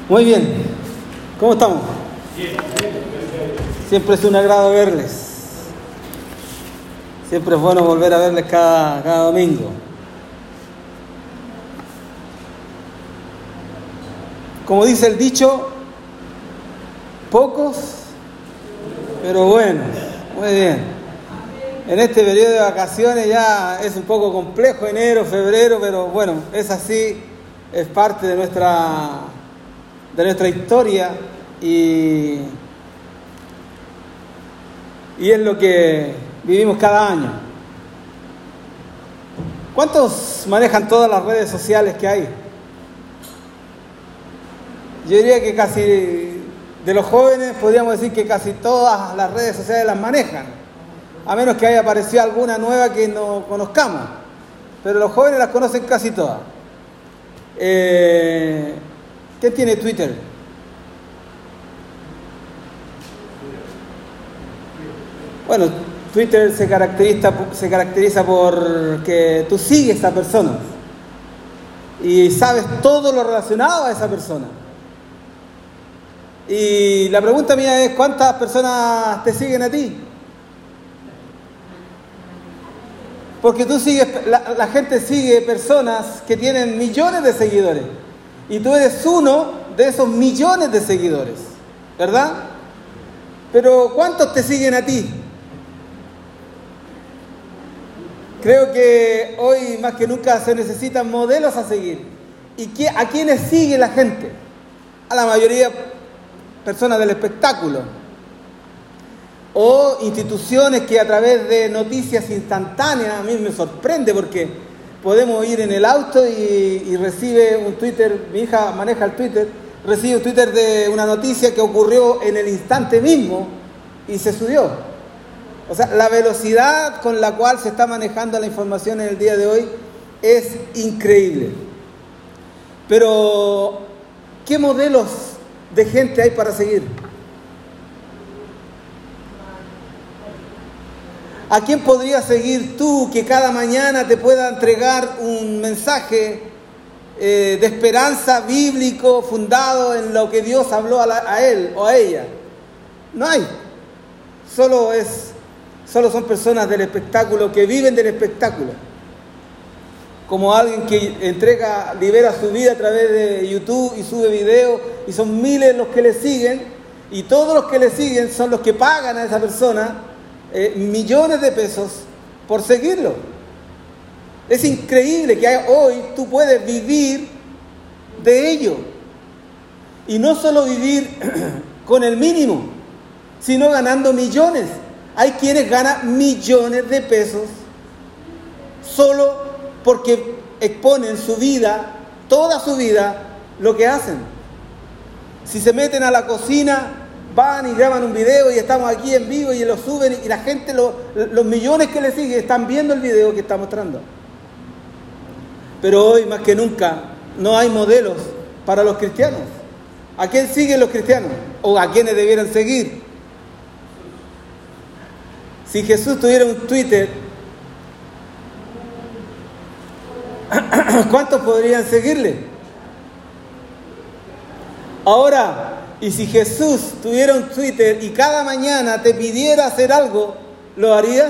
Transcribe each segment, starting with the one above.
Muy bien, ¿cómo estamos? Siempre es un agrado verles. Siempre es bueno volver a verles cada domingo. Como dice el dicho, pocos, pero buenos. Muy bien. En este periodo de vacaciones ya es un poco complejo, enero, febrero, pero bueno, es así, es parte de nuestra historia y es lo que vivimos cada año. ¿Cuántos manejan todas las redes sociales que hay? Yo diría que casi, de los jóvenes, podríamos decir que casi todas las redes sociales las manejan, a menos que haya aparecido alguna nueva que no conozcamos, pero los jóvenes las conocen casi todas. ¿Quién tiene Twitter? Bueno, Twitter se caracteriza por que tú sigues a personas y sabes todo lo relacionado a esa persona. Y la pregunta mía es, ¿cuántas personas te siguen a ti? Porque tú sigues, la gente sigue personas que tienen millones de seguidores y tú eres uno de esos millones de seguidores, ¿verdad? Pero ¿cuántos te siguen a ti? Creo que hoy más que nunca se necesitan modelos a seguir. ¿Y a quiénes sigue la gente? A la mayoría personas del espectáculo o instituciones que a través de noticias instantáneas, a mí me sorprende porque podemos ir en el auto y recibe un Twitter, mi hija maneja el Twitter, recibe un Twitter de una noticia que ocurrió en el instante mismo y se subió. O sea, la velocidad con la cual se está manejando la información en el día de hoy es increíble. Pero, ¿qué modelos de gente hay para seguir? ¿A quién podrías seguir tú que cada mañana te pueda entregar un mensaje de esperanza bíblico fundado en lo que Dios habló a él o a ella? No hay. Solo son personas del espectáculo, que viven del espectáculo. Como alguien que libera su vida a través de YouTube y sube videos, y son miles los que le siguen, y todos los que le siguen son los que pagan a esa persona millones de pesos por seguirlo. Es increíble que hoy tú puedes vivir de ello. Y no solo vivir con el mínimo, sino ganando millones. Hay quienes ganan millones de pesos solo porque exponen su vida, toda su vida, lo que hacen. Si se meten a la cocina, van y graban un video y estamos aquí en vivo y lo suben y la gente, los millones que le siguen, están viendo el video que está mostrando. Pero hoy más que nunca no hay modelos para los cristianos. ¿A quién siguen los cristianos? ¿O a quiénes debieran seguir? Si Jesús tuviera un Twitter, ¿cuántos podrían seguirle? Ahora, y si Jesús tuviera un Twitter y cada mañana te pidiera hacer algo, ¿lo harías?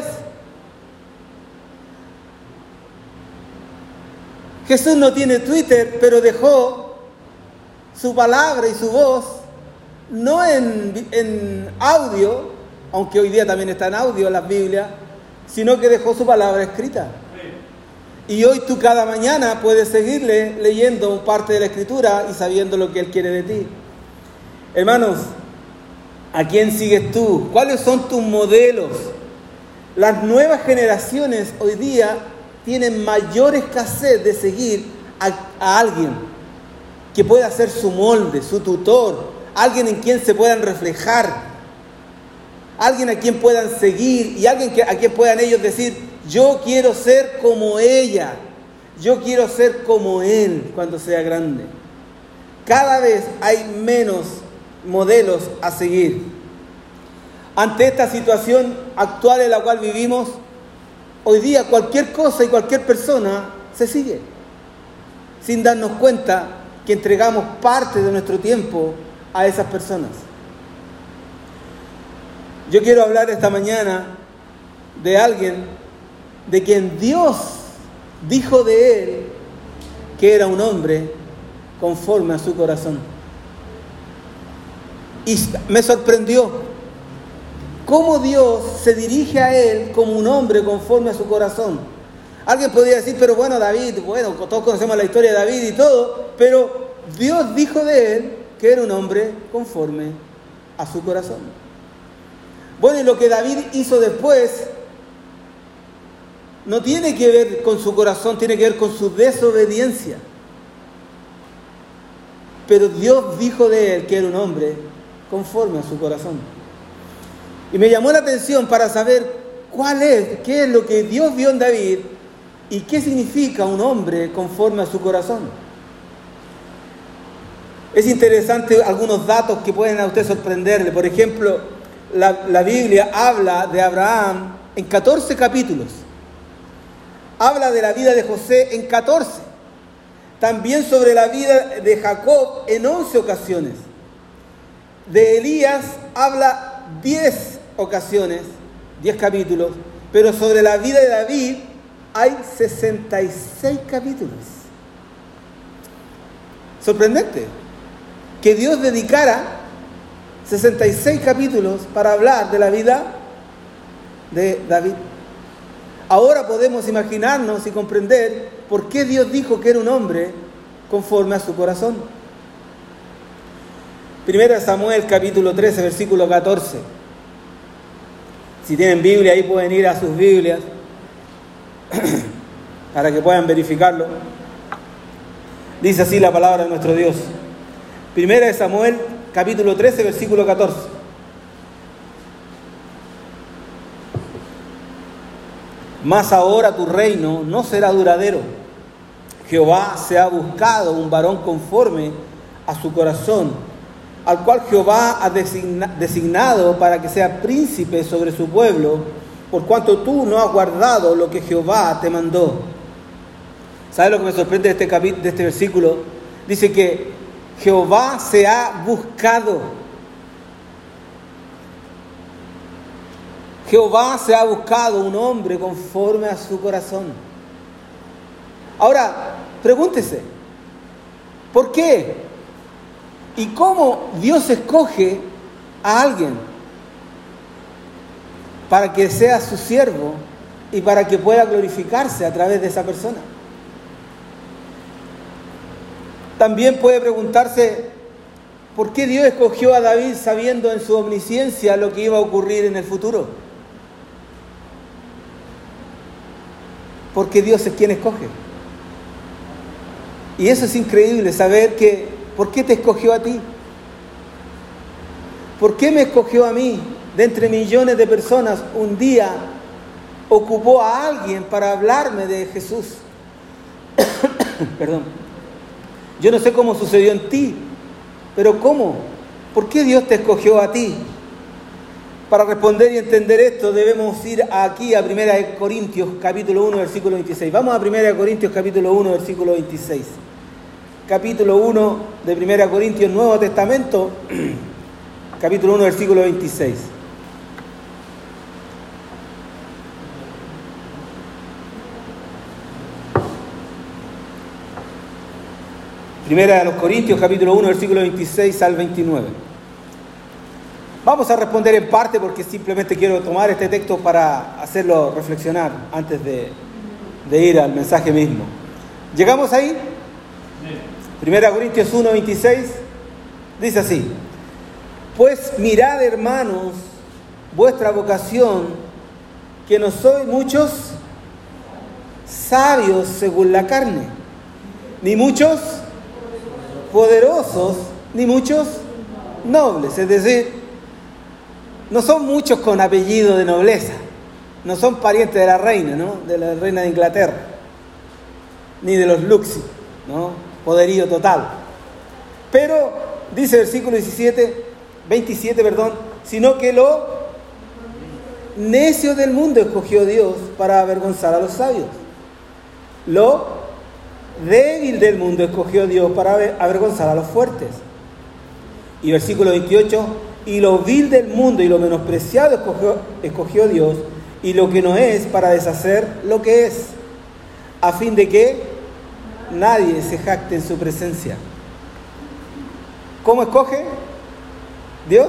Jesús no tiene Twitter, pero dejó su palabra y su voz, no en audio, aunque hoy día también está en audio las Biblias, sino que dejó su palabra escrita. Y hoy tú cada mañana puedes seguirle leyendo parte de la Escritura y sabiendo lo que Él quiere de ti. Hermanos, ¿a quién sigues tú? ¿Cuáles son tus modelos? Las nuevas generaciones hoy día tienen mayor escasez de seguir a alguien que pueda ser su molde, su tutor, alguien en quien se puedan reflejar, alguien a quien puedan seguir y alguien a quien puedan ellos decir: yo quiero ser como ella, yo quiero ser como él cuando sea grande. Cada vez hay menos modelos a seguir. Ante esta situación actual en la cual vivimos, hoy día cualquier cosa y cualquier persona se sigue, sin darnos cuenta que entregamos parte de nuestro tiempo a esas personas. Yo quiero hablar esta mañana de alguien de quien Dios dijo de él que era un hombre conforme a su corazón. Y me sorprendió cómo Dios se dirige a él como un hombre conforme a su corazón. Alguien podría decir, pero bueno, David, bueno, todos conocemos la historia de David y todo, pero Dios dijo de él que era un hombre conforme a su corazón. Bueno, y lo que David hizo después no tiene que ver con su corazón, tiene que ver con su desobediencia. Pero Dios dijo de él que era un hombre conforme a su corazón. Y me llamó la atención para saber qué es lo que Dios vio en David y qué significa un hombre conforme a su corazón. Es interesante algunos datos que pueden a usted sorprenderle. Por ejemplo, la Biblia habla de Abraham en 14 capítulos. Habla de la vida de José en 14. También sobre la vida de Jacob en 11 ocasiones. De Elías habla 10 ocasiones, 10 capítulos. Pero sobre la vida de David hay 66 capítulos. Sorprendente que Dios dedicara 66 capítulos para hablar de la vida de David. Ahora podemos imaginarnos y comprender por qué Dios dijo que era un hombre conforme a su corazón. Primera de Samuel, capítulo 13, versículo 14. Si tienen Biblia, ahí pueden ir a sus Biblias para que puedan verificarlo. Dice así la palabra de nuestro Dios. Primera de Samuel, capítulo 13, versículo 14. Mas ahora tu reino no será duradero. Jehová se ha buscado un varón conforme a su corazón, al cual Jehová ha designado para que sea príncipe sobre su pueblo, por cuanto tú no has guardado lo que Jehová te mandó. ¿Sabes lo que me sorprende de este versículo? Dice que Jehová se ha buscado. Jehová se ha buscado un hombre conforme a su corazón. Ahora, pregúntese, ¿por qué? ¿Y cómo Dios escoge a alguien para que sea su siervo y para que pueda glorificarse a través de esa persona? También puede preguntarse, ¿por qué Dios escogió a David sabiendo en su omnisciencia lo que iba a ocurrir en el futuro? Porque Dios es quien escoge. Y eso es increíble, saber que, ¿por qué te escogió a ti? ¿Por qué me escogió a mí? De entre millones de personas, un día ocupó a alguien para hablarme de Jesús. Perdón. Yo no sé cómo sucedió en ti, pero ¿cómo? ¿Por qué Dios te escogió a ti? Para responder y entender esto debemos ir aquí a 1 Corintios capítulo 1 versículo 26. Vamos a 1 Corintios capítulo 1 versículo 26. Capítulo 1 de 1 Corintios, Nuevo Testamento, capítulo 1 versículo 26. Primera de los Corintios, capítulo 1, versículo 26 al 29. Vamos a responder en parte porque simplemente quiero tomar este texto para hacerlo reflexionar antes de ir al mensaje mismo. ¿Llegamos ahí? Primera Corintios 1, 26 dice así: Pues mirad, hermanos, vuestra vocación, que no sois muchos sabios según la carne, ni muchos poderosos, ni muchos nobles. Es decir, no son muchos con apellido de nobleza, no son parientes de la reina, ¿no? De la reina de Inglaterra, ni de los Luxi, ¿no? Poderío total. Pero, dice el versículo 27, sino que lo necio del mundo escogió Dios para avergonzar a los sabios. Lo débil del mundo escogió Dios para avergonzar a los fuertes. Y versículo 28, y lo vil del mundo y lo menospreciado escogió Dios, y lo que no es, para deshacer lo que es, a fin de que nadie se jacte en su presencia. ¿Cómo escoge Dios?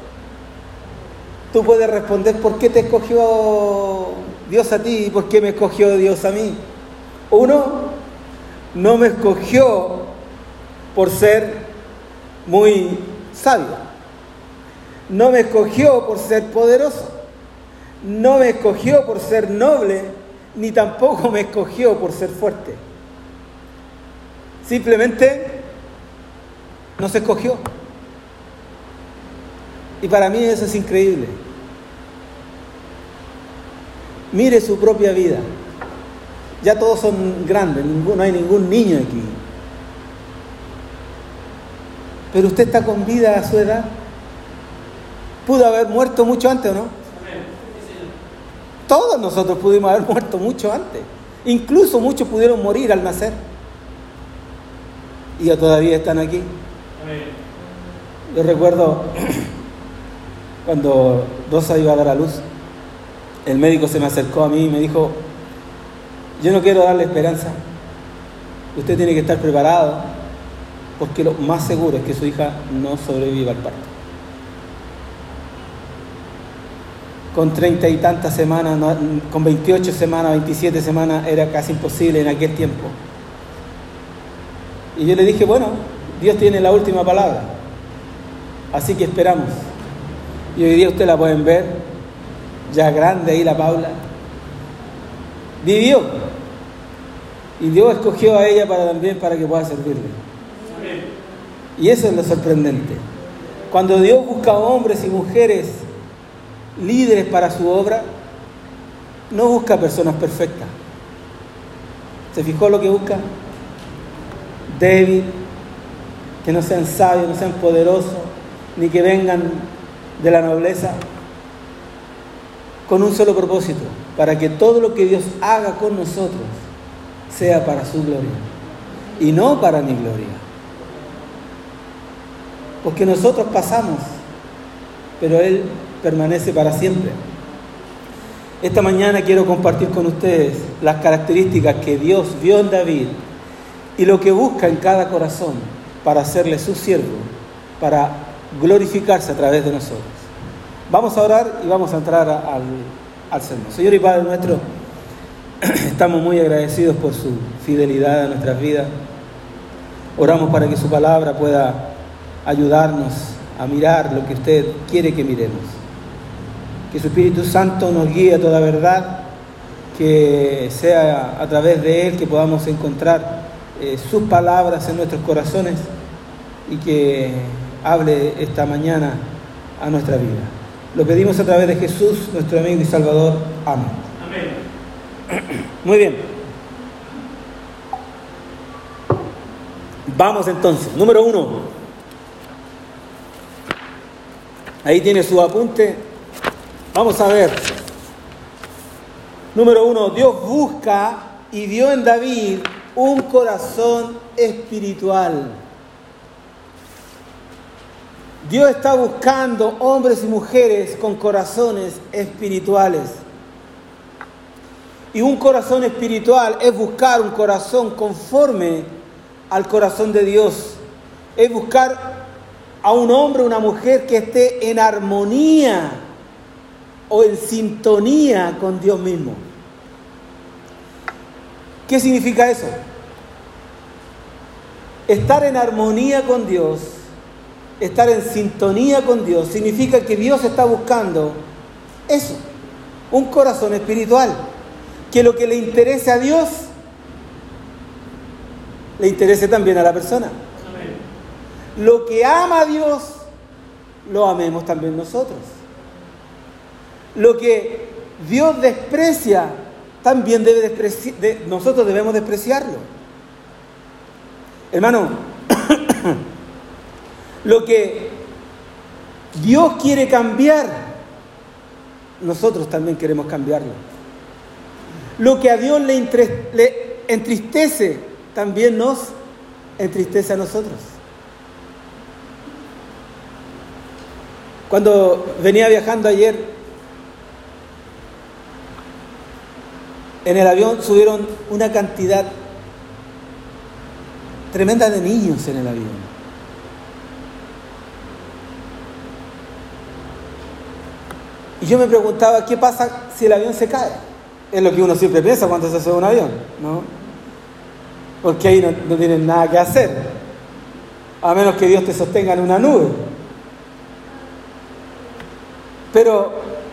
Tú puedes responder, ¿por qué te escogió Dios a ti y por qué me escogió Dios a mí? Uno, no me escogió por ser muy sabio. No me escogió por ser poderoso. No me escogió por ser noble, ni tampoco me escogió por ser fuerte. Simplemente nos escogió. Y para mí eso es increíble. Mire su propia vida. Ya todos son grandes, no hay ningún niño aquí. Pero usted está con vida a su edad. Pudo haber muerto mucho antes, ¿o no? Todos nosotros pudimos haber muerto mucho antes. Incluso muchos pudieron morir al nacer. Y ya todavía están aquí. Yo recuerdo cuando Rosa iba a dar a luz, el médico se me acercó a mí y me dijo: yo no quiero darle esperanza. Usted tiene que estar preparado, porque lo más seguro es que su hija no sobreviva al parto. Con 30 y tantas semanas, con 28 semanas, 27 semanas, era casi imposible en aquel tiempo. Y yo le dije, bueno, Dios tiene la última palabra, así que esperamos. Y hoy día ustedes la pueden ver, ya grande ahí la Paula. Vivió. Y Dios escogió a ella para que pueda servirle. Y eso es lo sorprendente. Cuando Dios busca hombres y mujeres líderes para su obra, no busca personas perfectas. ¿Se fijó lo que busca? Débil, que no sean sabios, no sean poderosos, ni que vengan de la nobleza, con un solo propósito, para que todo lo que Dios haga con nosotros sea para su gloria y no para mi gloria. Porque nosotros pasamos, pero Él permanece para siempre. Esta mañana quiero compartir con ustedes las características que Dios vio en David y lo que busca en cada corazón para hacerle su siervo, para glorificarse a través de nosotros. Vamos a orar y vamos a entrar al sermón. Señor y Padre nuestro, estamos muy agradecidos por su fidelidad a nuestras vidas. Oramos para que su palabra pueda ayudarnos a mirar lo que usted quiere que miremos. Que su Espíritu Santo nos guíe a toda verdad, que sea a través de Él que podamos encontrar sus palabras en nuestros corazones y que hable esta mañana a nuestra vida. Lo pedimos a través de Jesús, nuestro amigo y Salvador. Amén. Amén. Muy bien. Vamos entonces. Número 1. Ahí tiene su apunte. Vamos a ver. Número 1. Dios busca y vio en David un corazón espiritual. Dios está buscando hombres y mujeres con corazones espirituales. Y un corazón espiritual es buscar un corazón conforme al corazón de Dios. Es buscar a un hombre o una mujer que esté en armonía o en sintonía con Dios mismo. ¿Qué significa eso? Estar en armonía con Dios, estar en sintonía con Dios, significa que Dios está buscando eso, un corazón espiritual, que lo que le interese a Dios, le interese también a la persona. Amén. Lo que ama a Dios, lo amemos también nosotros. Lo que Dios desprecia, también nosotros debemos despreciarlo. Hermano, lo que Dios quiere cambiar, nosotros también queremos cambiarlo. Lo que a Dios le entristece, también nos entristece a nosotros. Cuando venía viajando ayer, en el avión subieron una cantidad tremenda de niños en el avión. Y yo me preguntaba, ¿qué pasa si el avión se cae? Es lo que uno siempre piensa cuando se sube a un avión, ¿no? Porque ahí no tienen nada que hacer, a menos que Dios te sostenga en una nube. Pero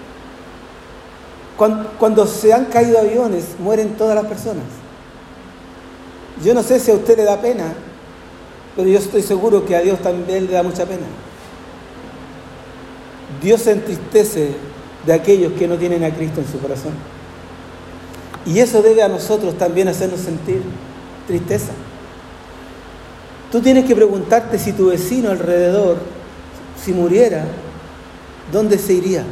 cuando se han caído aviones, mueren todas las personas. Yo no sé si a usted le da pena, pero yo estoy seguro que a Dios también le da mucha pena. Dios se entristece de aquellos que no tienen a Cristo en su corazón. Y eso debe a nosotros también hacernos sentir tristeza. Tú tienes que preguntarte si tu vecino alrededor, si muriera, ¿dónde se iría?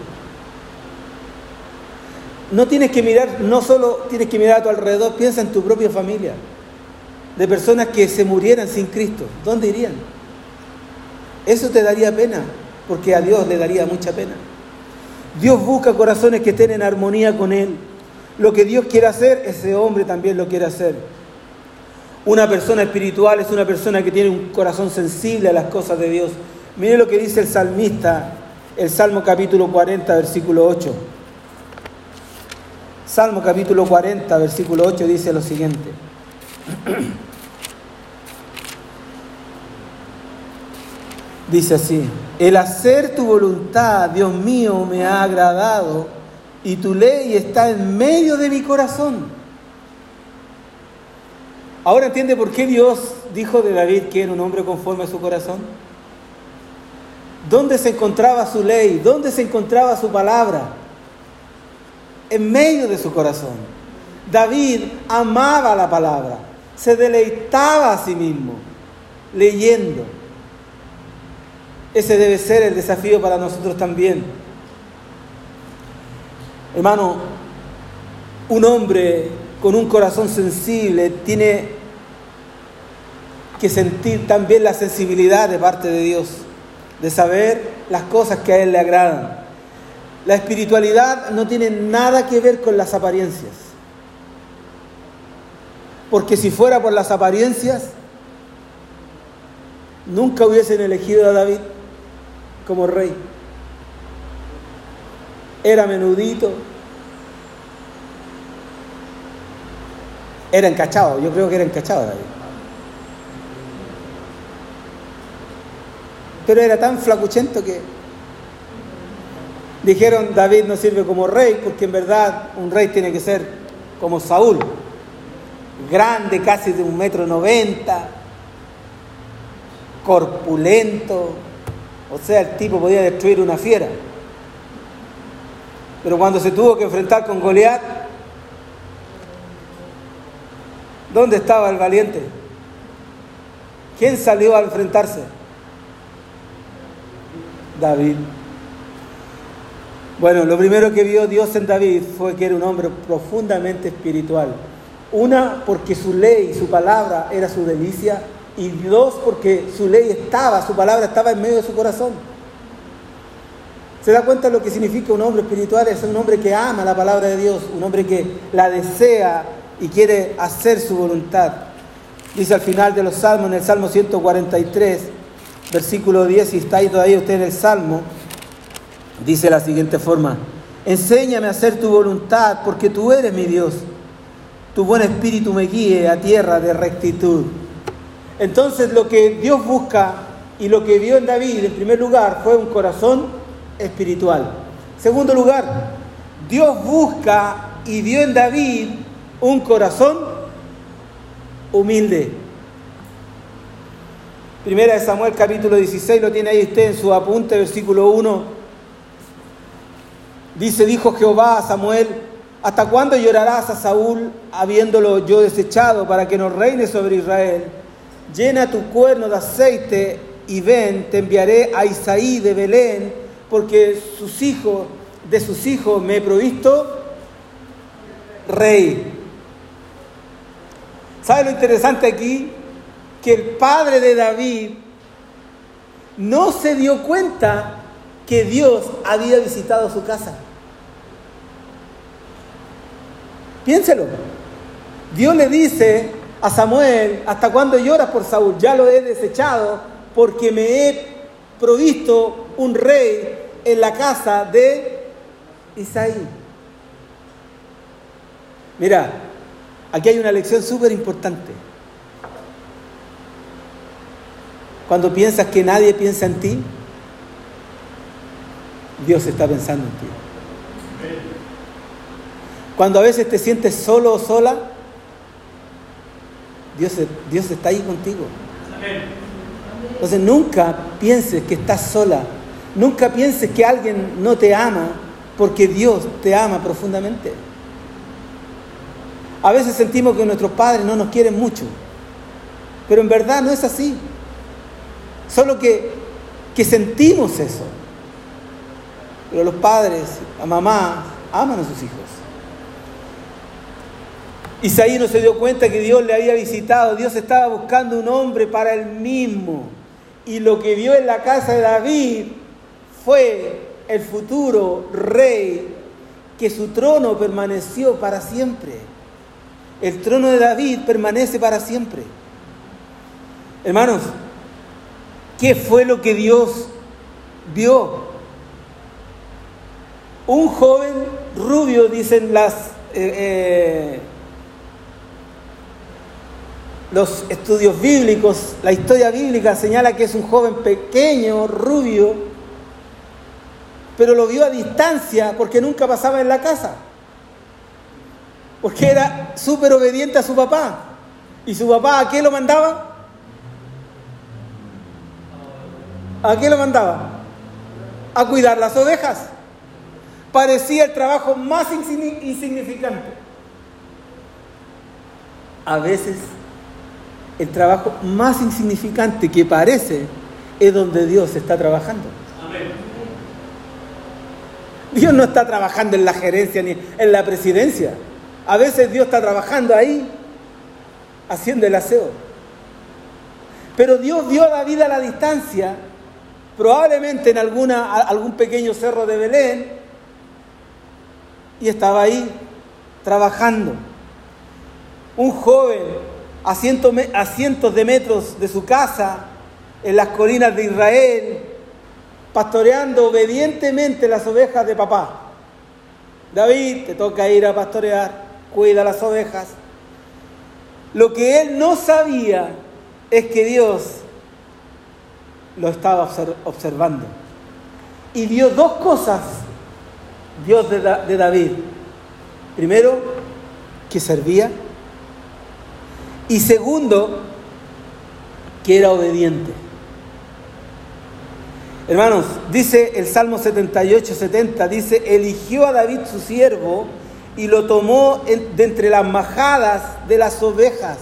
No solo tienes que mirar a tu alrededor, piensa en tu propia familia, de personas que se murieran sin Cristo. ¿Dónde irían? Eso te daría pena, porque a Dios le daría mucha pena. Dios busca corazones que estén en armonía con Él. Lo que Dios quiere hacer, ese hombre también lo quiere hacer. Una persona espiritual es una persona que tiene un corazón sensible a las cosas de Dios. Mire lo que dice el salmista, el Salmo capítulo 40, versículo 8. Salmo capítulo 40, versículo 8 dice lo siguiente. Dice así: el hacer tu voluntad, Dios mío, me ha agradado, y tu ley está en medio de mi corazón. Ahora entiende por qué Dios dijo de David que era un hombre conforme a su corazón. ¿Dónde se encontraba su ley? ¿Dónde se encontraba su palabra? En medio de su corazón. David amaba la palabra, se deleitaba a sí mismo leyendo. Ese debe ser el desafío para nosotros también. Hermano, un hombre con un corazón sensible tiene que sentir también la sensibilidad de parte de Dios, de saber las cosas que a Él le agradan. La espiritualidad no tiene nada que ver con las apariencias, porque si fuera por las apariencias, nunca hubiesen elegido a David como rey. Era menudito, era encachado, yo creo que era encachado David. Pero era tan flacuchento que dijeron: David no sirve como rey, porque en verdad un rey tiene que ser como Saúl, grande, casi de 1,90 m, corpulento, o sea, el tipo podía destruir una fiera. Pero cuando se tuvo que enfrentar con Goliat, ¿dónde estaba el valiente? ¿Quién salió a enfrentarse? David. Bueno, lo primero que vio Dios en David fue que era un hombre profundamente espiritual. Una, porque su ley, su palabra era su delicia. Y dos, porque su ley su palabra estaba en medio de su corazón. ¿Se da cuenta de lo que significa un hombre espiritual? Es un hombre que ama la palabra de Dios, un hombre que la desea y quiere hacer su voluntad. Dice al final de los Salmos, en el Salmo 143, versículo 10, si está ahí todavía usted en el Salmo, dice de la siguiente forma: enséñame a hacer tu voluntad, porque tú eres mi Dios. Tu buen espíritu me guíe a tierra de rectitud. Entonces, lo que Dios busca y lo que vio en David, en primer lugar, fue un corazón espiritual. En segundo lugar, Dios busca y vio en David un corazón humilde. Primera de Samuel, capítulo 16, lo tiene ahí usted en su apunte, versículo 1. Dice: dijo Jehová a Samuel: ¿hasta cuándo llorarás a Saúl, habiéndolo yo desechado, para que no reine sobre Israel? Llena tu cuerno de aceite y ven, te enviaré a Isaí de Belén, porque de sus hijos me he provisto rey. ¿Sabe lo interesante aquí? Que el padre de David no se dio cuenta que Dios había visitado su casa. Piénselo. Dios le dice a Samuel: ¿hasta cuándo lloras por Saúl? Ya lo he desechado porque me he provisto un rey en la casa de Isaí. Mira, aquí hay una lección súper importante. Cuando piensas que nadie piensa en ti, Dios está pensando en ti. Cuando a veces te sientes solo o sola, Dios está ahí contigo. Entonces nunca pienses que estás sola. Nunca pienses que alguien no te ama, porque Dios te ama profundamente. A veces sentimos que nuestros padres no nos quieren mucho, pero en verdad no es así. Solo que sentimos eso. Pero los padres, la mamá, aman a sus hijos. Isaí no se dio cuenta que Dios le había visitado. Dios estaba buscando un hombre para él mismo. Y lo que vio en la casa de David fue el futuro rey, que su trono permaneció para siempre. El trono de David permanece para siempre. Hermanos, ¿qué fue lo que Dios vio? Un joven rubio, dicen los estudios bíblicos, la historia bíblica señala que es un joven pequeño, rubio, pero lo vio a distancia porque nunca pasaba en la casa. Porque era súper obediente a su papá. ¿Y su papá a qué lo mandaba? ¿A qué lo mandaba? A cuidar las ovejas. Parecía el trabajo más insignificante. A veces el trabajo más insignificante que parece es donde Dios está trabajando. Amén. Dios no está trabajando en la gerencia ni en la presidencia. A veces Dios está trabajando ahí, haciendo el aseo. Pero Dios vio a David a la distancia, probablemente en algún pequeño cerro de Belén, y estaba ahí trabajando. Un joven a cientos de metros de su casa, en las colinas de Israel, pastoreando obedientemente las ovejas de papá. David, te toca ir a pastorear, cuida las ovejas. Lo que él no sabía es que Dios lo estaba observando. Y vio dos cosas, Dios de David. Primero, que servía. Y segundo, que era obediente. Hermanos, dice el Salmo 78:70, dice: eligió a David su siervo y lo tomó de entre las majadas de las ovejas.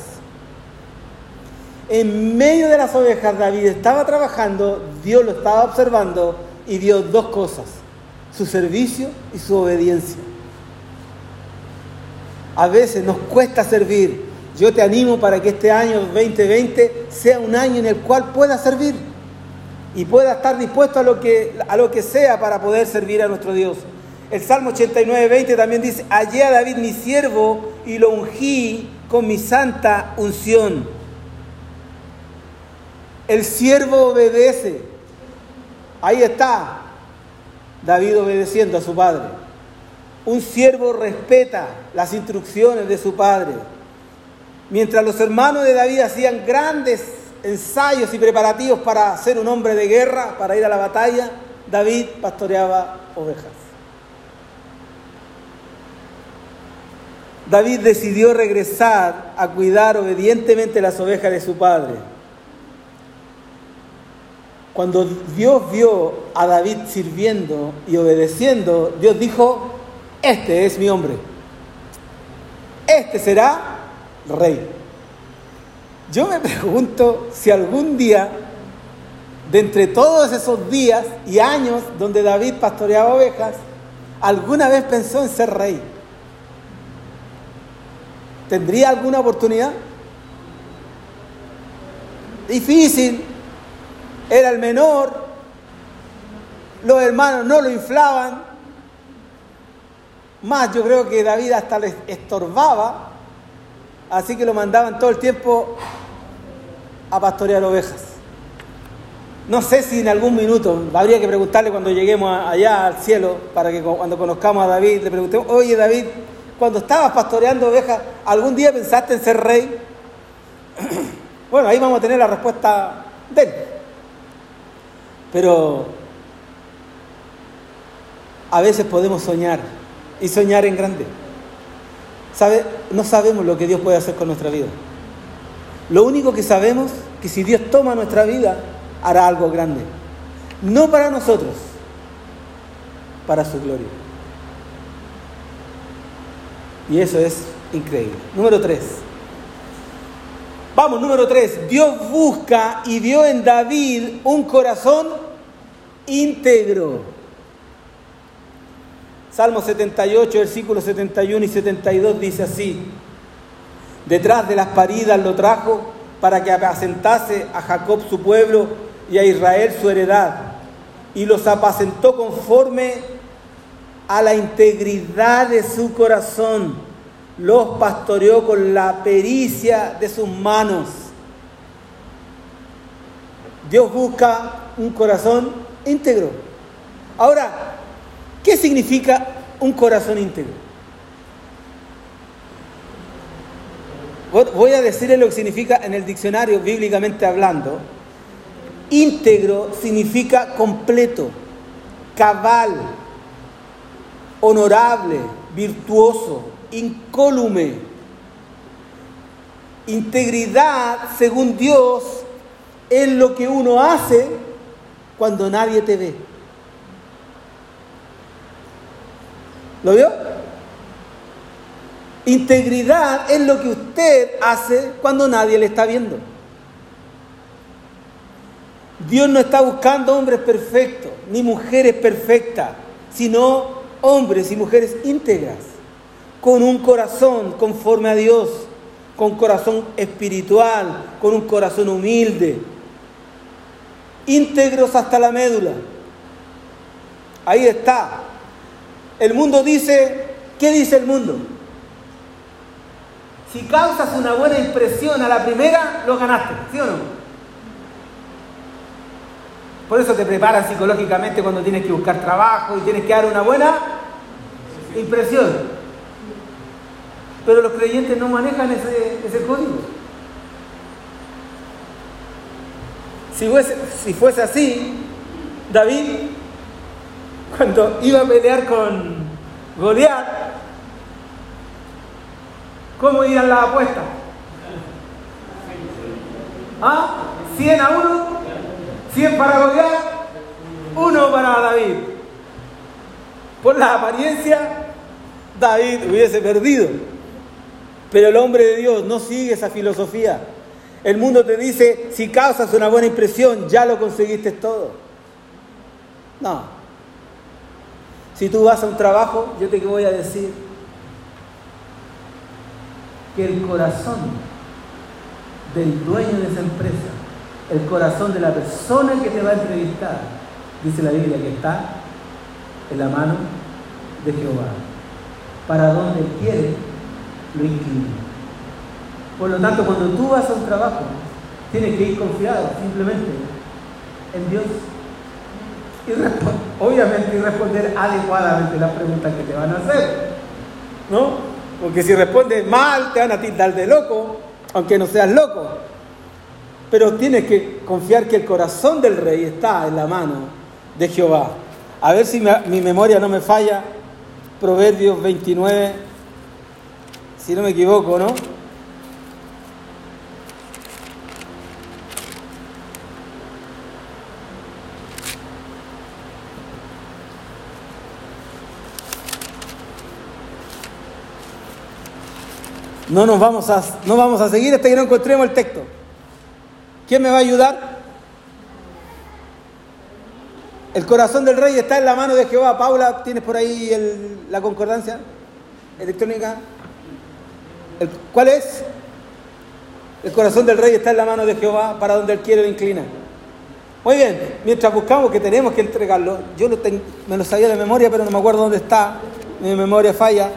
En medio de las ovejas David estaba trabajando, Dios lo estaba observando y vio dos cosas: su servicio y su obediencia. A veces nos cuesta servir. Yo te animo para que este año 2020 sea un año en el cual puedas servir y pueda estar dispuesto a lo que sea para poder servir a nuestro Dios. El Salmo 89:20 también dice: hallé a David mi siervo y lo ungí con mi santa unción. El siervo obedece. Ahí está David obedeciendo a su padre. Un siervo respeta las instrucciones de su padre. Mientras los hermanos de David hacían grandes ensayos y preparativos para ser un hombre de guerra, para ir a la batalla, David pastoreaba ovejas. David decidió regresar a cuidar obedientemente las ovejas de su padre. Cuando Dios vio a David sirviendo y obedeciendo, Dios dijo: este es mi hombre. Este será rey. Yo me pregunto si algún día, de entre todos esos días y años donde David pastoreaba ovejas, alguna vez pensó en ser rey. ¿Tendría alguna oportunidad? difícil, era el menor, los hermanos no lo inflaban, más yo creo que David hasta les estorbaba, así que lo mandaban todo el tiempo a pastorear ovejas. No sé si en algún minuto, habría que preguntarle cuando lleguemos allá al cielo, para que cuando conozcamos a David, le preguntemos, oye David, cuando estabas pastoreando ovejas, ¿algún día pensaste en ser rey? Bueno, ahí vamos a tener la respuesta de él. Pero a veces podemos soñar, y soñar en grande. No sabemos lo que Dios puede hacer con nuestra vida. Lo único que sabemos es que si Dios toma nuestra vida, hará algo grande. No para nosotros, para su gloria. Y eso es increíble. Número 3. Vamos, número 3. Dios busca y vio en David un corazón íntegro. Salmo 78, versículos 71 y 72 dice así: detrás de las paridas lo trajo para que apacentase a Jacob su pueblo y a Israel su heredad, y los apacentó conforme a la integridad de su corazón, los pastoreó con la pericia de sus manos. Dios busca un corazón íntegro. Ahora, ¿qué significa un corazón íntegro? Voy a decirle lo que significa en el diccionario, bíblicamente hablando. Íntegro significa completo, cabal, honorable, virtuoso, incólume. Integridad, según Dios, es lo que uno hace cuando nadie te ve. ¿Lo vio? Integridad es lo que usted hace cuando nadie le está viendo. Dios no está buscando hombres perfectos, ni mujeres perfectas, sino hombres y mujeres íntegras, con un corazón conforme a Dios, con corazón espiritual, con un corazón humilde, íntegros hasta la médula. Ahí está. El mundo dice, ¿qué dice el mundo? Si causas una buena impresión a la primera, lo ganaste, ¿sí o no? Por eso te preparan psicológicamente cuando tienes que buscar trabajo y tienes que dar una buena impresión. Pero los creyentes no manejan ese código. Si fuese así, David, cuando iba a pelear con Goliat, ¿cómo iban las apuestas? ¿Ah? 100-1, 100 para Goliat, 1 para David. Por la apariencia, David hubiese perdido. Pero el hombre de Dios no sigue esa filosofía. El mundo te dice, si causas una buena impresión, ya lo conseguiste todo. No. Si tú vas a un trabajo, yo te voy a decir que el corazón del dueño de esa empresa, el corazón de la persona que te va a entrevistar, dice la Biblia que está en la mano de Jehová. Para donde quiere, lo inclina. Por lo tanto, cuando tú vas a un trabajo, tienes que ir confiado simplemente en Dios. Obviamente, y responder adecuadamente las preguntas que te van a hacer, ¿no? Porque si respondes mal, te van a tildar de loco, aunque no seas loco. Pero tienes que confiar que el corazón del rey está en la mano de Jehová. A ver si mi memoria no me falla. Proverbios 29, si no me equivoco, ¿no? No vamos a seguir hasta que no encontremos el texto. ¿Quién me va a ayudar? El corazón del rey está en la mano de Jehová. Paula, ¿tienes por ahí la concordancia electrónica? ¿Cuál es? El corazón del rey está en la mano de Jehová, para donde él quiere lo inclina. Muy bien, mientras buscamos que tenemos que entregarlo, yo me lo sabía de memoria, pero no me acuerdo dónde está, mi memoria falla.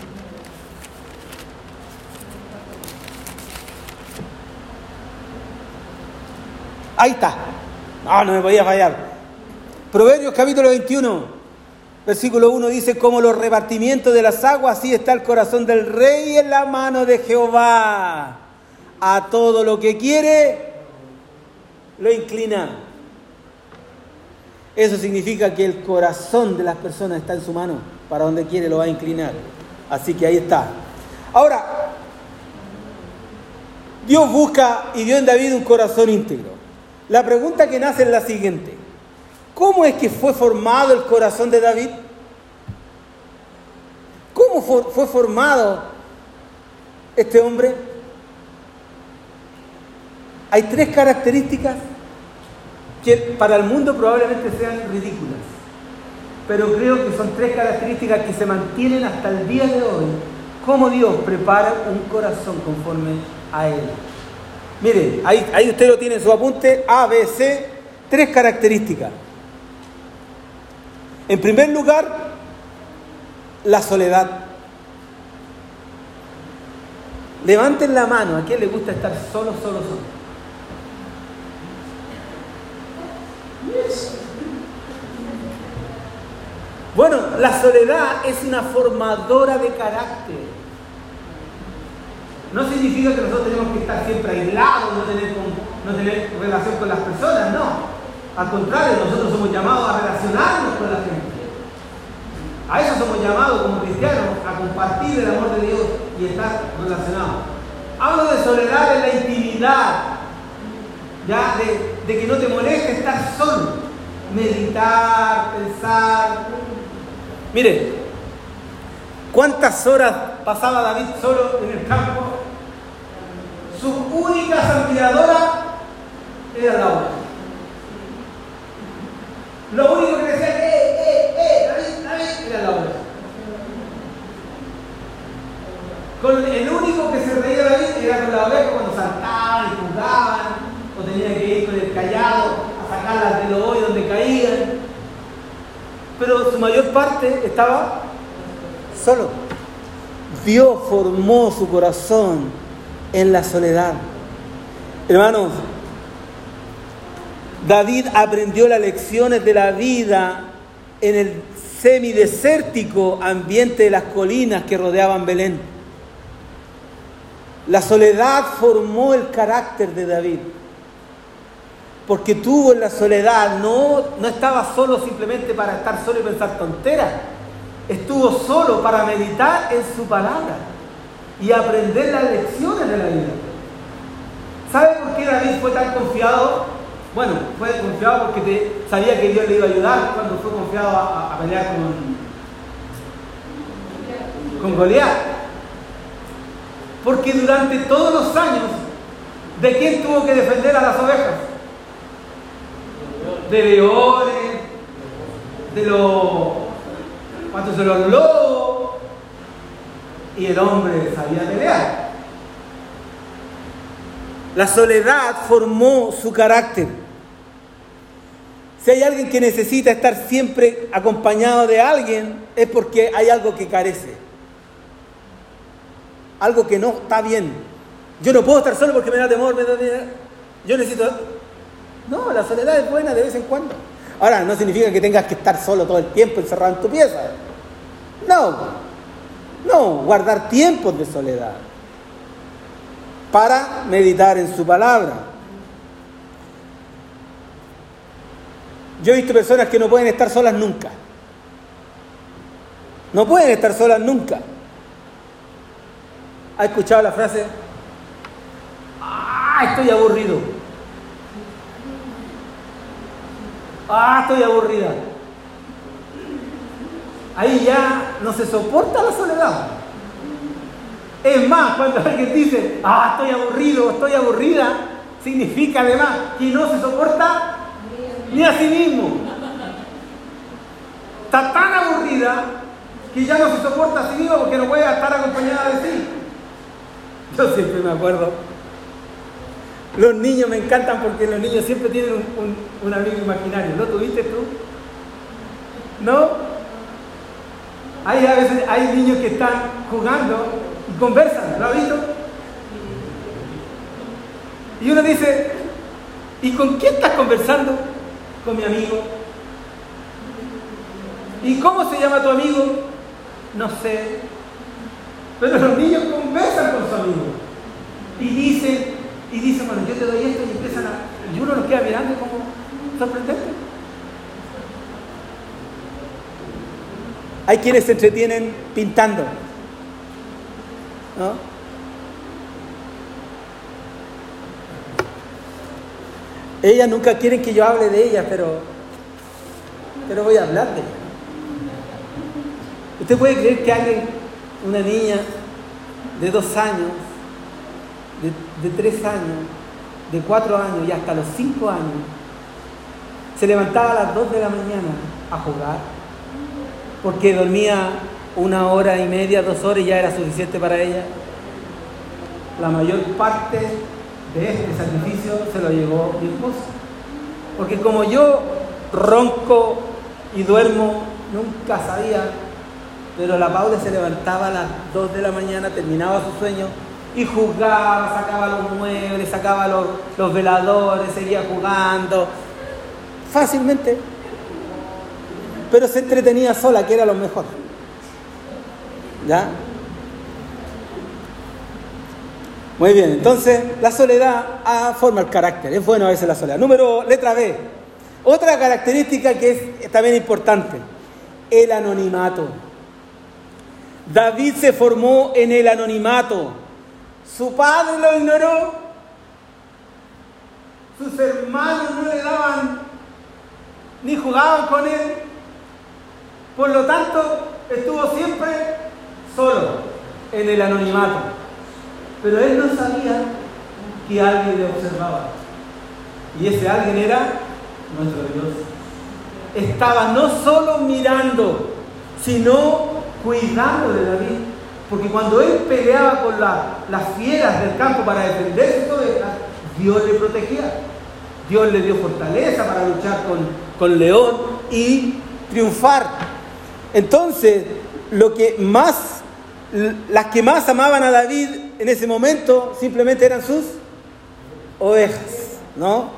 Ahí está. No me podía fallar. Proverbios capítulo 21, versículo 1 dice: como los repartimientos de las aguas, así está el corazón del rey en la mano de Jehová. A todo lo que quiere, lo inclina. Eso significa que el corazón de las personas está en su mano. Para donde quiere lo va a inclinar. Así que ahí está. Ahora, Dios busca y vio en David un corazón íntegro. La pregunta que nace es la siguiente: ¿cómo es que fue formado el corazón de David? ¿Cómo fue formado este hombre? Hay 3 características que para el mundo probablemente sean ridículas, pero creo que son 3 características que se mantienen hasta el día de hoy. Cómo Dios prepara un corazón conforme a Él. Mire, ahí usted lo tiene en su apunte, A, B, C, 3 características. En primer lugar, la soledad. Levanten la mano, ¿a quién le gusta estar solo? Bueno, la soledad es una formadora de carácter. No significa que nosotros tenemos que estar siempre aislados, no tener relación con las personas, no. Al contrario, nosotros somos llamados a relacionarnos con la gente. A eso somos llamados como cristianos, a compartir el amor de Dios y estar relacionados. Hablo de soledad en la intimidad, ya de que no te moleste estar solo, meditar, pensar. Mire, ¿cuántas horas pasaba David solo en el campo? Su única admiradora era la oveja. Lo único que decía, David, era la oveja. El único que se reía David era con la oveja cuando saltaban y jugaban, o tenía que ir con el cayado a sacarlas del hoyo donde caían. Pero su mayor parte estaba solo. Dios formó su corazón en la soledad. Hermanos, David aprendió las lecciones de la vida en el semidesértico ambiente de las colinas que rodeaban Belén. La soledad formó el carácter de David, porque tuvo en la soledad, no estaba solo simplemente para estar solo y pensar tonteras, estuvo solo para meditar en su palabra y aprender las lecciones de la vida. ¿Sabe por qué David fue tan confiado? Bueno, fue confiado porque sabía que Dios le iba a ayudar cuando fue confiado a pelear con Goliat. Porque durante todos los años, ¿de quién tuvo que defender a las ovejas? De leones, de los lobos, y el hombre sabía pelear. La soledad formó su carácter. Si hay alguien que necesita estar siempre acompañado de alguien, es porque hay algo que carece. Algo que no está bien. Yo no puedo estar solo porque me da temor, yo necesito... No, la soledad es buena de vez en cuando. Ahora, no significa que tengas que estar solo todo el tiempo encerrado en tu pieza. No, guardar tiempos de soledad para meditar en su palabra. Yo he visto personas que no pueden estar solas nunca. No pueden estar solas nunca. ¿Ha escuchado la frase? Estoy aburrido. Estoy aburrida. Ahí ya no se soporta la soledad. Es más, cuando alguien dice, estoy aburrido, estoy aburrida, significa además que no se soporta ni a sí mismo. Está tan aburrida que ya no se soporta a sí mismo porque no puede estar acompañada de sí. Yo siempre me acuerdo Los niños me encantan porque los niños siempre tienen un amigo imaginario. ¿Lo tuviste tú? ¿No? A veces hay niños que están jugando y conversan. ¿Lo has visto? Y uno dice, ¿y con quién estás conversando? Con mi amigo. ¿Y cómo se llama tu amigo? No sé. Pero los niños conversan con su amigo. Y dicen, bueno, yo te doy esto, y empiezan y uno los queda mirando como sorprendente. Hay quienes se entretienen pintando, ¿no? Ellas nunca quieren que yo hable de ellas, pero voy a hablar de ellas. ¿Usted puede creer que alguien, una niña de 2 años, de 3 años, de 4 años y hasta los 5 años, se levantaba a las 2 de la mañana a jugar? Porque dormía 1 hora y media, 2 horas y ya era suficiente para ella. La mayor parte de este sacrificio se lo llevó mi esposo. Porque como yo ronco y duermo, nunca sabía, pero la Paula se levantaba a las 2 de la mañana, terminaba su sueño y jugaba, sacaba los muebles, sacaba los veladores, seguía jugando fácilmente, pero se entretenía sola, que era lo mejor. ¿Ya? Muy bien, entonces la soledad forma el carácter. Es bueno a veces la soledad. Letra B. Otra característica que es también importante: el anonimato. David se formó en el anonimato. Su padre lo ignoró. Sus hermanos no le daban ni jugaban con él. Por lo tanto, estuvo siempre solo en el anonimato. Pero él no sabía que alguien le observaba. Y ese alguien era nuestro Dios. Estaba no solo mirando, sino cuidando de David. Porque cuando él peleaba con las fieras del campo para defender sus ovejas, Dios le protegía. Dios le dio fortaleza para luchar con el león y triunfar. Entonces, las que más amaban a David en ese momento simplemente eran sus ovejas, ¿no?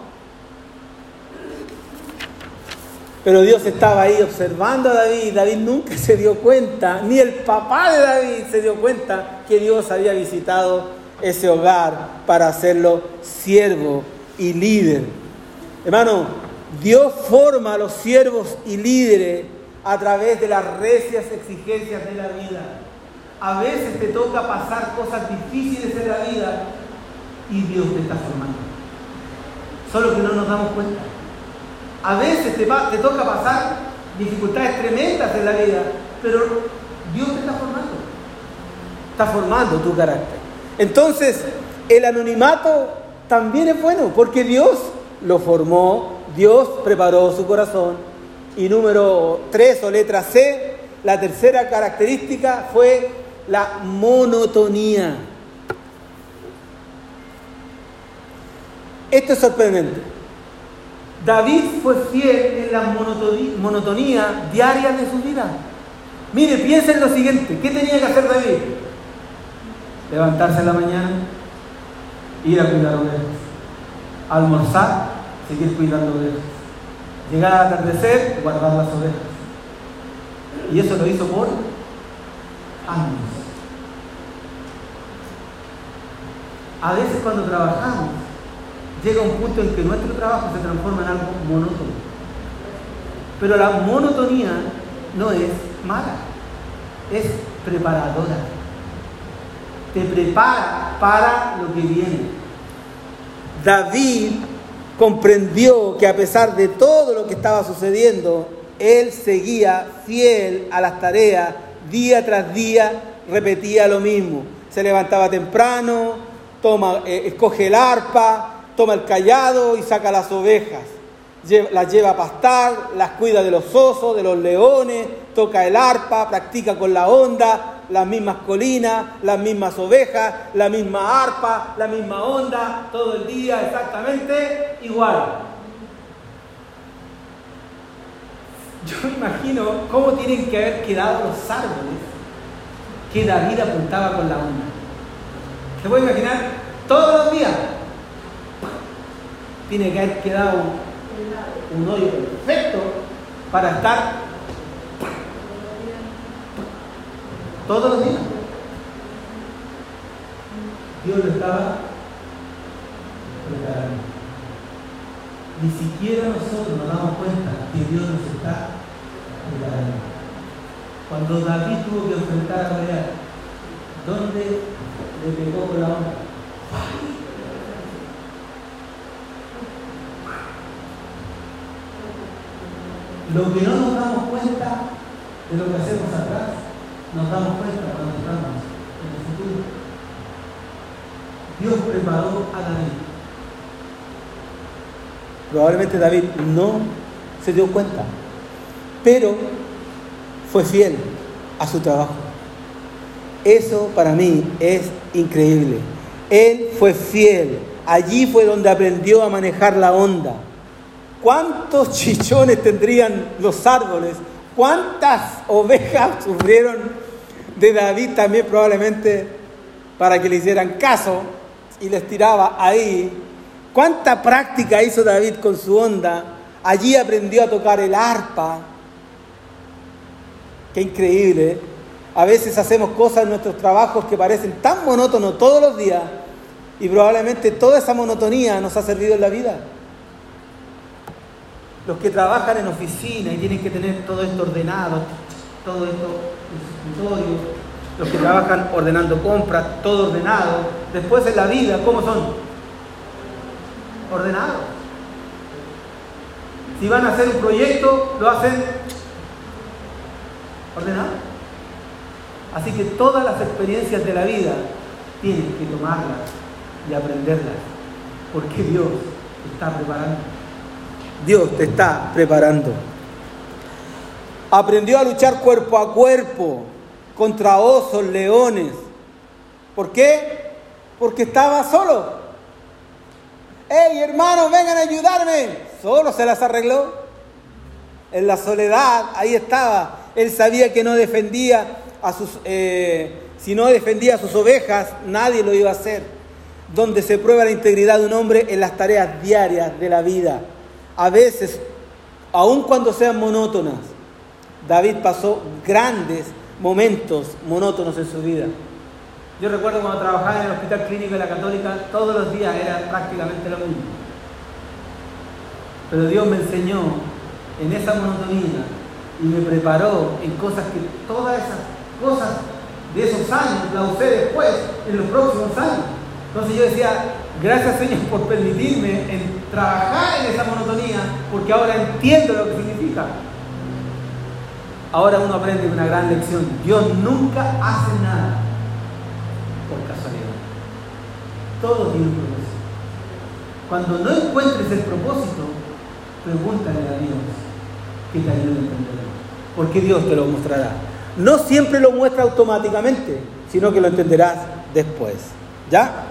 Pero Dios estaba ahí observando a David. David nunca se dio cuenta, ni el papá de David se dio cuenta que Dios había visitado ese hogar para hacerlo siervo y líder. Hermano, Dios forma a los siervos y líderes a través de las recias exigencias de la vida. A veces te toca pasar cosas difíciles en la vida y Dios te está formando. Solo que no nos damos cuenta. A veces te toca pasar dificultades tremendas en la vida, pero Dios te está formando. Está formando tu carácter. Entonces, el anonimato también es bueno, porque Dios lo formó, Dios preparó su corazón. Y número 3 o letra C, la tercera característica fue la monotonía. Esto es sorprendente. David fue fiel en la monotonía diaria de su vida. Mire, piensa en lo siguiente. ¿Qué tenía que hacer David? Levantarse en la mañana, ir a cuidar ovejas, almorzar, seguir cuidando ovejas, llegar al atardecer, guardar las ovejas. Y eso lo hizo por años. A veces cuando trabajamos, llega un punto en que nuestro trabajo se transforma en algo monótono. Pero la monotonía no es mala, es preparadora. Te prepara para lo que viene. David comprendió que a pesar de todo lo que estaba sucediendo, él seguía fiel a las tareas, día tras día repetía lo mismo. Se levantaba temprano, escoge el arpa, toma el cayado y saca las ovejas. Las lleva a pastar, las cuida de los osos, de los leones, toca el arpa, practica con la onda, las mismas colinas, las mismas ovejas, la misma arpa, la misma onda, todo el día exactamente igual. Yo me imagino cómo tienen que haber quedado los árboles que David apuntaba con la onda. ¿Se puede imaginar? Todos los días tiene que haber quedado un hoyo perfecto para estar todos los días. Dios lo estaba preparando. Ni siquiera nosotros nos damos cuenta que Dios nos está preparando. Cuando David tuvo que enfrentar a Goliat, ¿dónde le pegó con la onda? Lo que no nos damos cuenta de lo que hacemos atrás, nos damos cuenta cuando estamos en el futuro. Dios preparó a David. Probablemente David no se dio cuenta, pero fue fiel a su trabajo. Eso para mí es increíble. Él fue fiel. Allí fue donde aprendió a manejar la onda. ¿Cuántos chichones tendrían los árboles? ¿Cuántas ovejas sufrieron de David también probablemente para que le hicieran caso y les tiraba ahí? ¿Cuánta práctica hizo David con su onda? Allí aprendió a tocar el arpa. Qué increíble. A veces hacemos cosas en nuestros trabajos que parecen tan monótonos todos los días y probablemente toda esa monotonía nos ha servido en la vida. Los que trabajan en oficina y tienen que tener todo esto ordenado, todo esto en su escritorio, los que trabajan ordenando compras, todo ordenado, después en la vida, ¿cómo son? Ordenados. Si van a hacer un proyecto, lo hacen ordenado. Así que todas las experiencias de la vida tienes que tomarlas y aprenderlas, porque Dios te está preparando. Dios te está preparando. Aprendió a luchar cuerpo a cuerpo contra osos, leones. ¿Por qué? Porque estaba solo. ¡Hey, hermanos, vengan a ayudarme! Solo se las arregló. En la soledad, ahí estaba. Él sabía que no defendía a sus, si no defendía a sus ovejas, nadie lo iba a hacer. Donde se prueba la integridad de un hombre en las tareas diarias de la vida. A veces, aun cuando sean monótonas, David pasó grandes momentos monótonos en su vida. Yo recuerdo cuando trabajaba en el Hospital Clínico de la Católica, todos los días era prácticamente lo mismo. Pero Dios me enseñó en esa monotonía y me preparó en cosas que todas esas cosas de esos años las usé después, en los próximos años. Entonces yo decía, gracias Señor por permitirme trabajar en esa monotonía, porque ahora entiendo lo que significa. Ahora uno aprende una gran lección. Dios nunca hace nada por casualidad. Todo tiene un propósito. Cuando no encuentres el propósito, pregúntale a Dios que te ayude a entenderlo, porque Dios te lo mostrará. No siempre lo muestra automáticamente, sino que lo entenderás después. ¿Ya?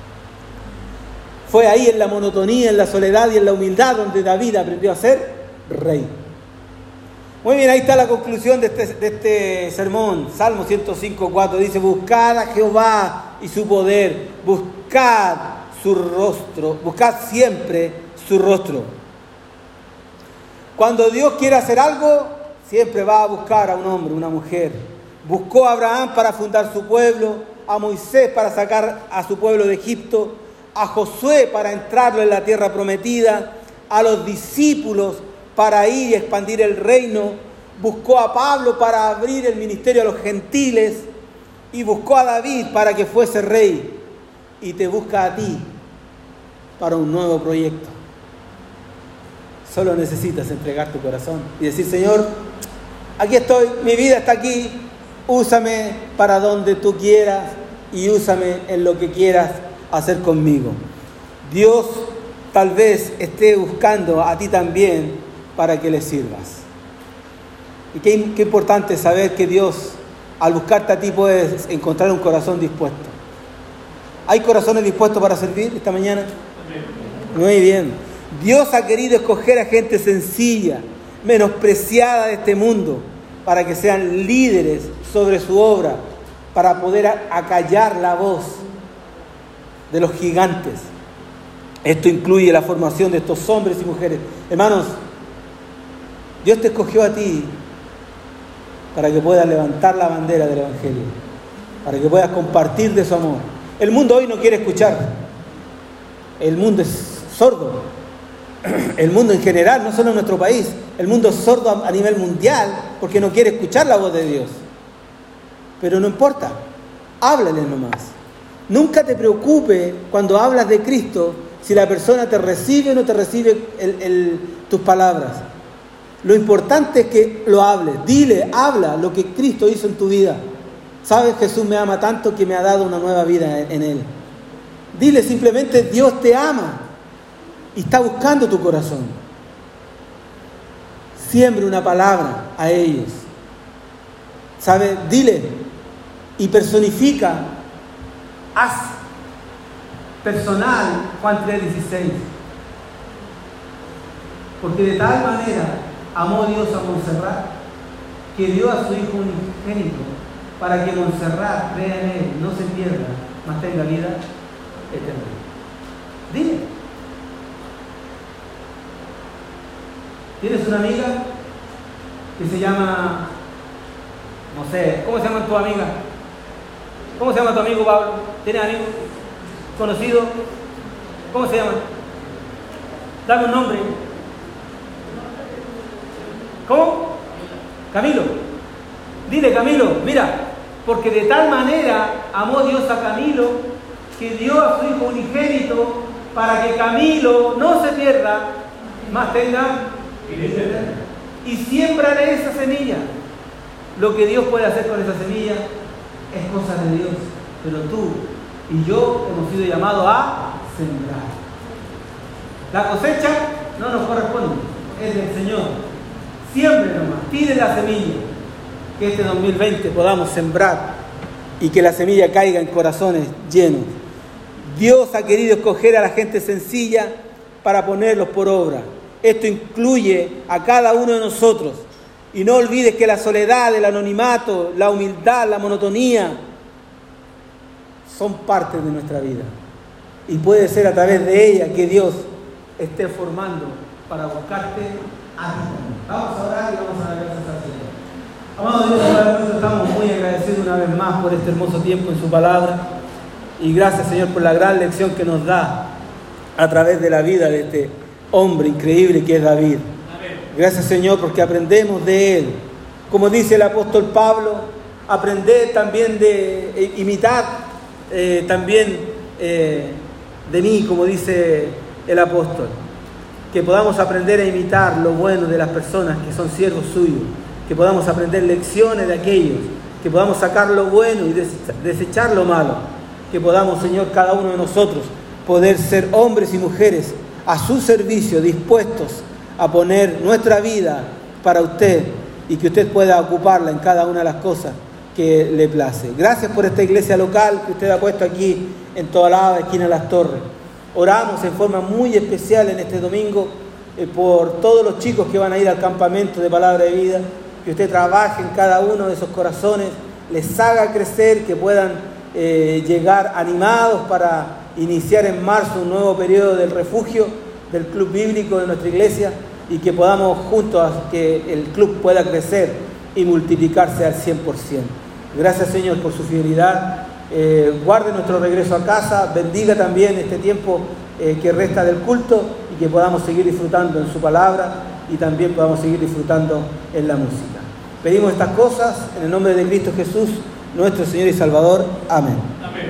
Fue ahí en la monotonía, en la soledad y en la humildad donde David aprendió a ser rey. Muy bien, ahí está la conclusión de este sermón. Salmo 105:4 dice: buscad a Jehová y su poder, buscad su rostro, buscad siempre su rostro. Cuando Dios quiere hacer algo, siempre va a buscar a un hombre, una mujer. Buscó a Abraham para fundar su pueblo, a Moisés para sacar a su pueblo de Egipto, a Josué para entrarlo en la tierra prometida, a los discípulos para ir y expandir el reino, buscó a Pablo para abrir el ministerio a los gentiles y buscó a David para que fuese rey, y te busca a ti para un nuevo proyecto. Solo necesitas entregar tu corazón y decir: Señor, aquí estoy, mi vida está aquí, úsame para donde tú quieras y úsame en lo que quieras hacer conmigo. Dios tal vez esté buscando a ti también para que le sirvas. Y qué importante saber que Dios al buscarte a ti puedes encontrar un corazón dispuesto. ¿Hay corazones dispuestos para servir esta mañana? Muy bien. Dios ha querido escoger a gente sencilla, menospreciada de este mundo, para que sean líderes sobre su obra, para poder acallar la voz de los gigantes. Esto incluye la formación de estos hombres y mujeres. Hermanos, Dios te escogió a ti para que puedas levantar la bandera del Evangelio, para que puedas compartir de su amor. El mundo hoy no quiere escuchar. El mundo es sordo. El mundo en general, no solo en nuestro país, el mundo es sordo a nivel mundial porque no quiere escuchar la voz de Dios. Pero no importa, háblale nomás. Nunca te preocupes cuando hablas de Cristo si la persona te recibe o no te recibe tus palabras. Lo importante es que lo hables. Dile, habla lo que Cristo hizo en tu vida. Sabes, Jesús me ama tanto que me ha dado una nueva vida en Él. Dile simplemente, Dios te ama y está buscando tu corazón. Siembre una palabra a ellos. ¿Sabes? Dile y personifica. Haz personal Juan 3:16. Porque de tal manera amó Dios a Montserrat que dio a su Hijo unigénito para que Montserrat crea en Él, no se pierda, mas tenga vida eterna. Dile. ¿Tienes una amiga que se llama, no sé, ¿cómo se llama tu amiga? ¿Cómo se llama tu amigo, Pablo? ¿Tienes amigo conocido? ¿Cómo se llama? Dame un nombre. ¿Cómo? Camilo. Dile, Camilo, mira, porque de tal manera amó Dios a Camilo que dio a su Hijo unigénito para que Camilo no se pierda, mas tenga vida eterna. Y siémbrale esa semilla. Lo que Dios puede hacer con esa semilla es cosa de Dios, pero tú y yo hemos sido llamados a sembrar. La cosecha no nos corresponde, es del Señor. Siembre nomás, tire la semilla. Que este 2020 podamos sembrar y que la semilla caiga en corazones llenos. Dios ha querido escoger a la gente sencilla para ponerlos por obra. Esto incluye a cada uno de nosotros. Y no olvides que la soledad, el anonimato, la humildad, la monotonía son parte de nuestra vida. Y puede ser a través de ella que Dios esté formando para buscarte a ti. Vamos a orar y vamos a dar gracias al Señor. Amado Dios, estamos muy agradecidos una vez más por este hermoso tiempo en su palabra. Y gracias, Señor, por la gran lección que nos da a través de la vida de este hombre increíble que es David. Gracias, Señor, porque aprendemos de él. Como dice el apóstol Pablo, aprender también de imitar también de mí, como dice el apóstol. Que podamos aprender a imitar lo bueno de las personas que son siervos suyos. Que podamos aprender lecciones de aquellos. Que podamos sacar lo bueno y desechar lo malo. Que podamos, Señor, cada uno de nosotros poder ser hombres y mujeres a su servicio, dispuestos a poner nuestra vida para usted y que usted pueda ocuparla en cada una de las cosas que le place. Gracias por esta iglesia local que usted ha puesto aquí en Tobalaba, esquina de Las Torres. Oramos en forma muy especial en este domingo por todos los chicos que van a ir al campamento de Palabra de Vida, que usted trabaje en cada uno de esos corazones, les haga crecer, que puedan llegar animados para iniciar en marzo un nuevo periodo del refugio del club bíblico de nuestra iglesia y que podamos juntos que el club pueda crecer y multiplicarse al 100%. Gracias, Señor, por su fidelidad. Guarde nuestro regreso a casa, bendiga también este tiempo que resta del culto y que podamos seguir disfrutando en su palabra y también podamos seguir disfrutando en la música. Pedimos estas cosas en el nombre de Cristo Jesús, nuestro Señor y Salvador. Amén. Amén.